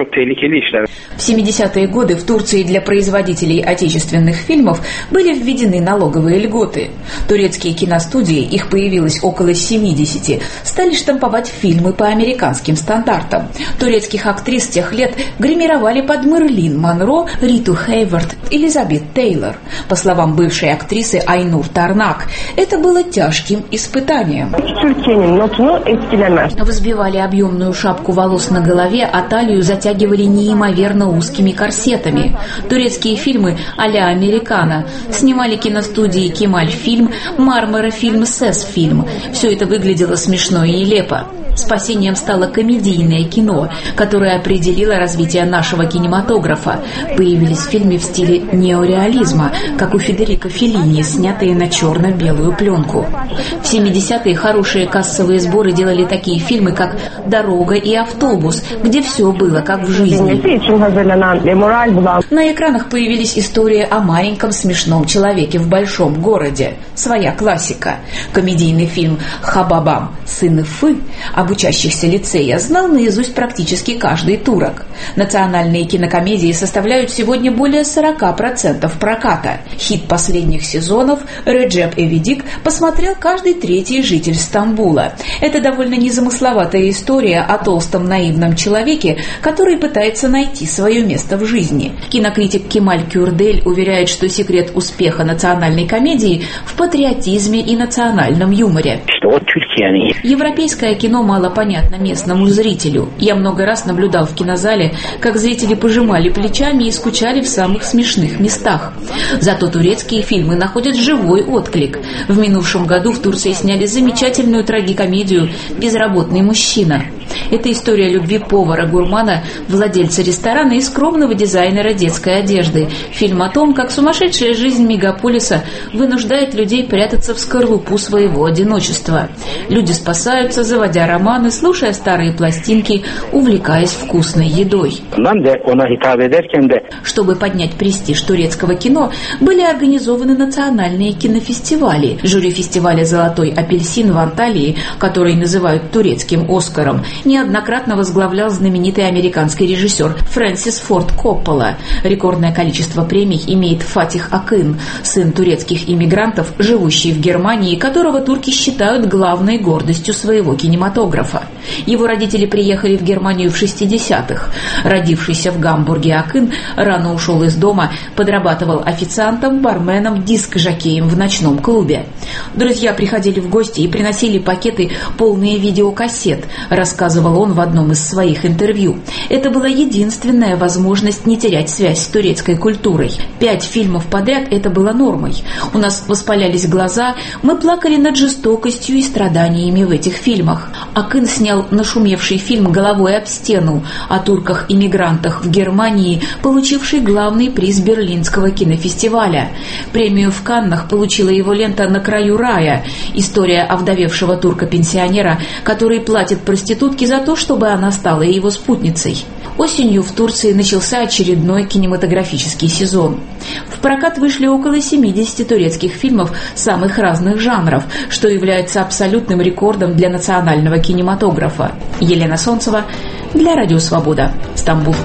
В семидесятые годы в Турции для производителей отечественных фильмов были введены налоговые льготы. Турецкие киностудии, их появилось около семидесяти, стали штамповать фильмы по американским стандартам. Турецких актрис тех лет гримировали под Мерлин Монро, Риту Хейвард, Элизабет Тейлор. По словам бывшей актрисы Айнур Тарнак, это было тяжким испытанием. Взбивали объемную шапку волос на голове, а талию затягивали неимоверно узкими корсетами. Турецкие фильмы а-ля Американо снимали киностудии Кемаль Фильм, Мармара Фильм, Сес Фильм. Все это выглядело смешно и нелепо. Спасением стало комедийное кино, которое определило развитие нашего кинематографа. Появились фильмы в стиле неореализма, как у Федерико Феллини, снятые на черно-белую пленку. В семидесятые хорошие кассовые сборы делали такие фильмы, как «Дорога и автобус», где все было как в жизни. На экранах появились истории о маленьком смешном человеке в большом городе. Своя классика. Комедийный фильм «Хабабам. Сын Ифы» об учащихся лицея знал наизусть практически каждый турок. Национальные кинокомедии составляют сегодня более сорок процентов проката. Хит последних сезонов «Реджеп Эведик» посмотрел каждый третий житель Стамбула. Это довольно незамысловатая история о толстом наивном человеке, который пытается найти свое место в жизни. Кинокритик Кемаль Кюрдель уверяет, что секрет успеха национальной комедии в патриотизме и национальном юморе. Европейское кино мало понятно местному зрителю. Я много раз наблюдал в кинозале, как зрители пожимали плечами и скучали в самых смешных местах. Зато турецкие фильмы находят живой отклик. В минувшем году в Турции сняли замечательную трагикомедию «Безработный мужчина». Это история любви повара-гурмана, владельца ресторана и скромного дизайнера детской одежды. Фильм о том, как сумасшедшая жизнь мегаполиса вынуждает людей прятаться в скорлупу своего одиночества. Люди спасаются, заводя романы, слушая старые пластинки, увлекаясь вкусной едой. Чтобы поднять престиж турецкого кино, были организованы национальные кинофестивали. Жюри фестиваля «Золотой апельсин» в Анталии, который называют турецким «Оскаром», неоднократно возглавлял знаменитый американский режиссер Фрэнсис Форд Коппола. Рекордное количество премий имеет Фатих Акын, сын турецких иммигрантов, живущий в Германии, которого турки считают главной гордостью своего кинематографа. Его родители приехали в Германию в шестидесятых. Родившийся в Гамбурге Акын рано ушел из дома, подрабатывал официантом, барменом, диск-жокеем в ночном клубе. Друзья приходили в гости и приносили пакеты, полные видеокассет, рассказывал он в одном из своих интервью. Это была единственная возможность не терять связь с турецкой культурой. Пять фильмов подряд это было нормой. У нас воспалялись глаза, мы плакали над жестокостью и страданиями в этих фильмах. Акын снял нашумевший фильм «Головой об стену» о турках-иммигрантах в Германии, получивший главный приз Берлинского кинофестиваля. Премию в Каннах получила его лента «На краю рая», история овдовевшего турка-пенсионера, который платит проститутке за то, чтобы она стала его спутницей. Осенью в Турции начался очередной кинематографический сезон. В прокат вышли около семидесяти турецких фильмов самых разных жанров, что является абсолютным рекордом для национального кинематографа. Елена Солнцева для Радио Свобода, Стамбул.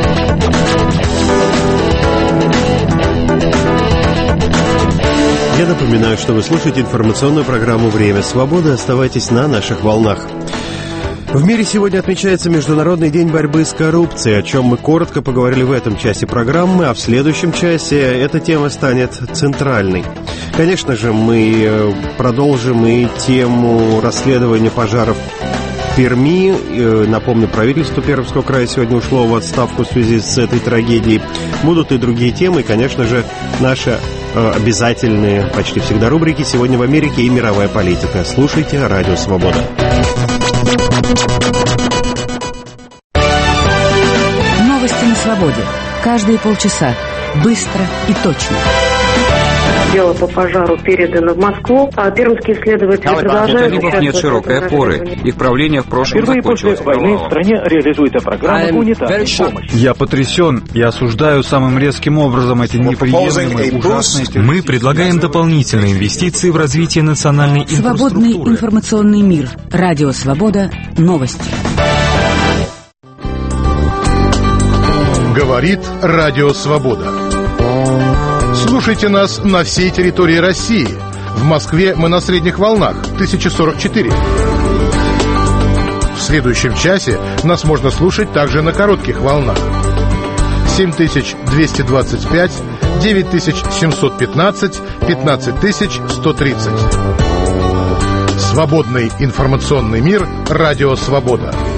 Я напоминаю, что вы слушаете информационную программу «Время свободы». Оставайтесь на наших волнах. В мире сегодня отмечается Международный день борьбы с коррупцией, о чем мы коротко поговорили в этом часе программы, а в следующем часе эта тема станет центральной. Конечно же, мы продолжим и тему расследования пожаров в Перми. Напомню, правительство Пермского края сегодня ушло в отставку в связи с этой трагедией. Будут и другие темы, и, конечно же, наши обязательные почти всегда рубрики «Сегодня в Америке» и «Мировая политика». Слушайте «Радио Свобода». Новости на свободе. Каждые полчаса. Быстро и точно. Дело по пожару передано в Москву, а пермские следователи продолжают... У талибов нет широкой опоры. Их правление в прошлом Впервые закончилось после войны в стране реализуется программа гуманитарной помощи. Я потрясен и осуждаю самым резким образом эти неприемлемые, ужасные... Мы предлагаем дополнительные инвестиции в развитие национальной инфраструктуры. Свободный информационный мир. Радио Свобода. Новости. Говорит Радио Свобода. Слушайте нас на всей территории России. В Москве мы на средних волнах тысяча сорок четыре. В следующем часе нас можно слушать также на коротких волнах. семь тысяч двести двадцать пять, девять тысяч семьсот пятнадцать, пятнадцать тысяч сто тридцать. Свободный информационный мир. Радио Свобода.